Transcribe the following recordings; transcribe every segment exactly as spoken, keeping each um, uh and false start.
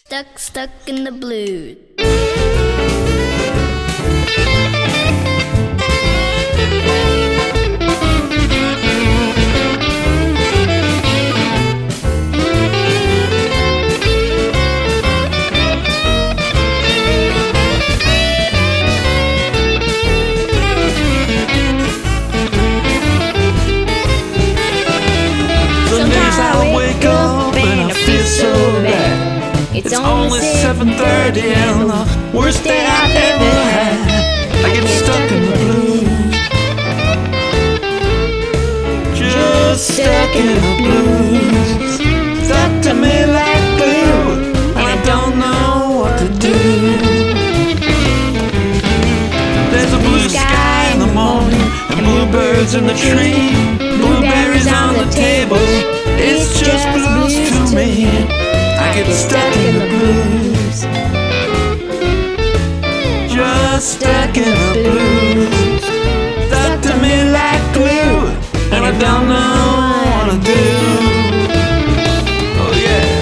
Stuck, stuck in the blues. Some days I wake up and I feel so bad. It's, It's only seven thirty and the worst day I've ever had. I get stuck in the blues, just stuck in the blues. Stuck to me like glue, and I don't know what to do. There's a blue sky in the morning and bluebirds in the tree, blueberries on the table. It's just blues to me. I get stuck in the blues, just stuck in the blues. Stuck to me like glue, and I don't know what to do. Oh yeah.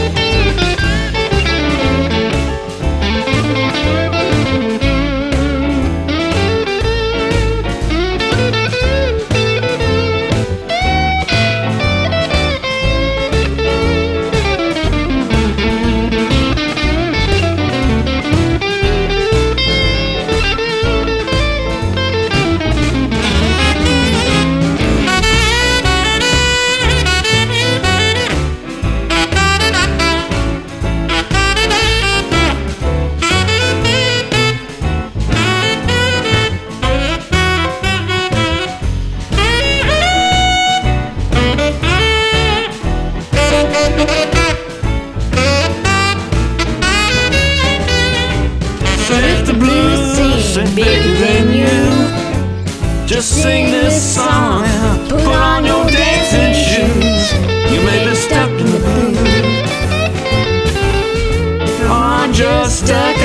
So if the blues sing bigger than you, just sing this song and put on your dancing shoes. You may be stuck in the blues, or just stuck